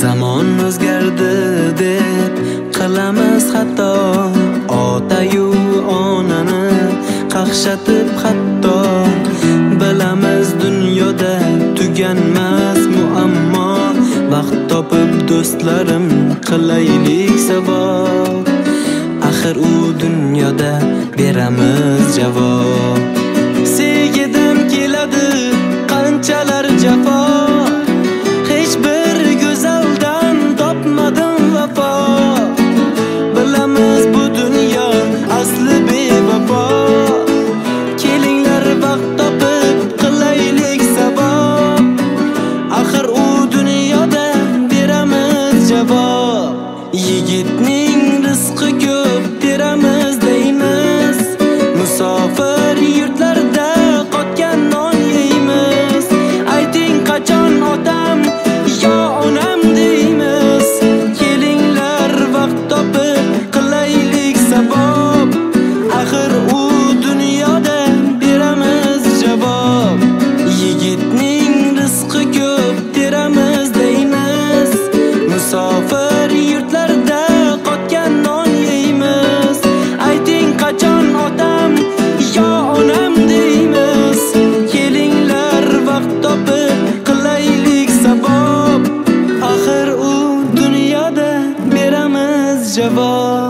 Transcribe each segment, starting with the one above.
Zamon o'zgardi deb qilamiz xato, ota-yu onani qaqshatib hatto. Bilamiz dunyoda tuganmas muammo, vaqt topib do'stlarim qilaylik savob. Axir u dunyoda beramiz javob. Sevgidan keladi qanchalar jafo, hech bir go'zaldan topmadim vafo. Bilamiz bu dunyo asli bevafo, kelinglar vaqt topib qilaylik savob. Axir u dunyoda beramiz javob. Yigitning rizqi ko'p teramiz deymiz, musofir yurtlarda qotgan non yeymiz. Ayting qachon otam yo onam deymiz, kelinglar vaqt topib qilaylik savob. Axir u dunyoda beramiz javob. Yigitning rizqi ko'p teramiz deymiz, musofir yurtlarda qotgan non yeymiz. Ayting qachon otam yo onam deymiz, kelinglar vaqt topib qilaylik savob. Axir u dunyoda beramiz javob.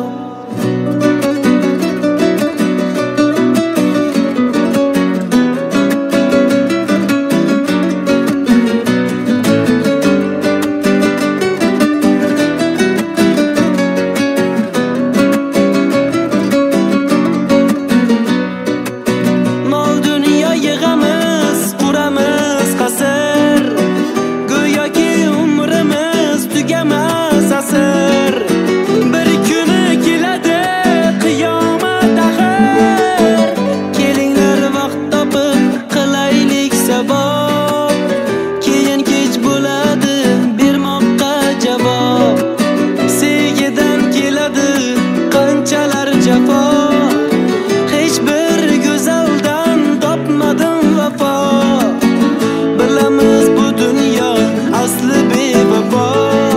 Bir kuni keladi qiyomat axir, kelinglar vaqt topib qilaylik savob. Keyin kech bo'ladi bermoqqa javob. Sevgidan keladi qanchalar jafo, hech bir go'zaldan topmadim vafo. Bilamiz bu dunyo asli bevafo,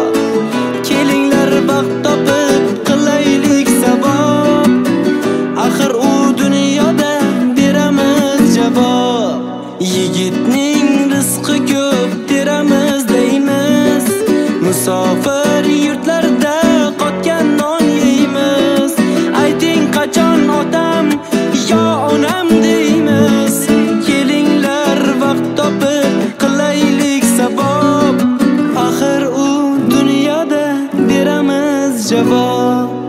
vaqt topib qilaylik savob. Axir u dunyoda beramiz javob. Yigitning rizqi ko'p teramiz deymiz, musofir yurtlarda qotgan non yeymiz. Ayting qachon otam yo onam deymiz, kelinglar vaqt topib qilaylik savob. Axir u dunyoda beramiz javob.